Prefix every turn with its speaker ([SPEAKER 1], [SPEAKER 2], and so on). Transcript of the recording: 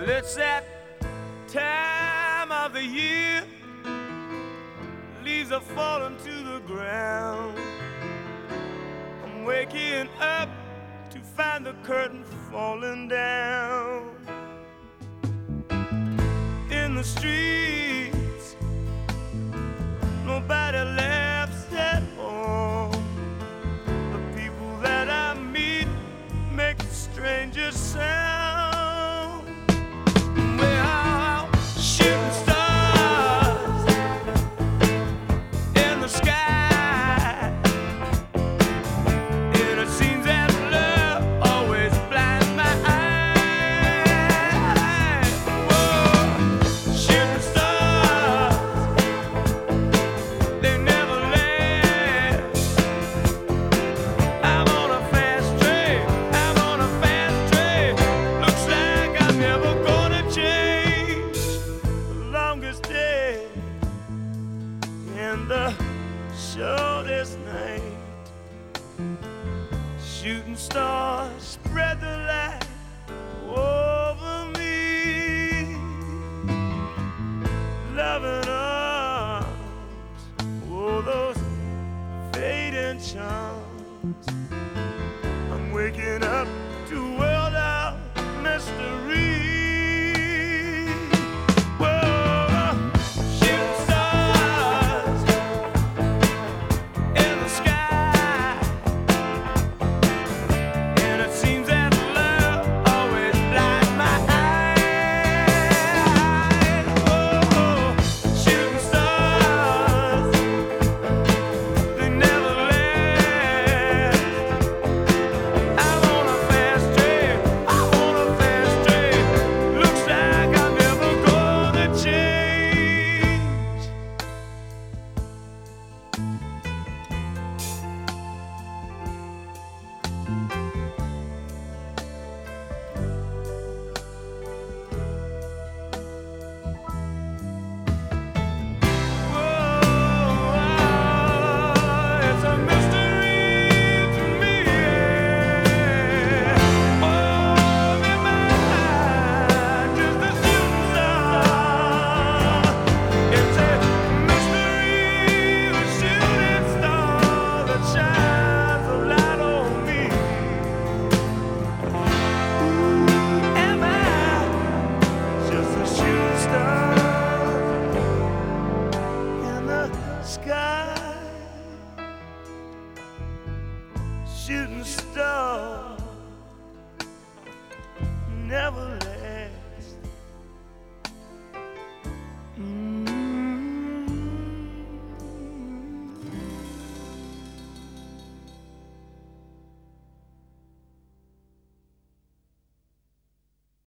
[SPEAKER 1] It's that time of the year, leaves are falling to the ground. I'm waking up to find the curtain falling down. In the streets, nobody laughs at all. The people that I meet make the strangest sound. The shortest night, shooting stars spread the light over me. Loving arms, oh, those fading charms. I'm waking up to a world of mystery. Shooting star, never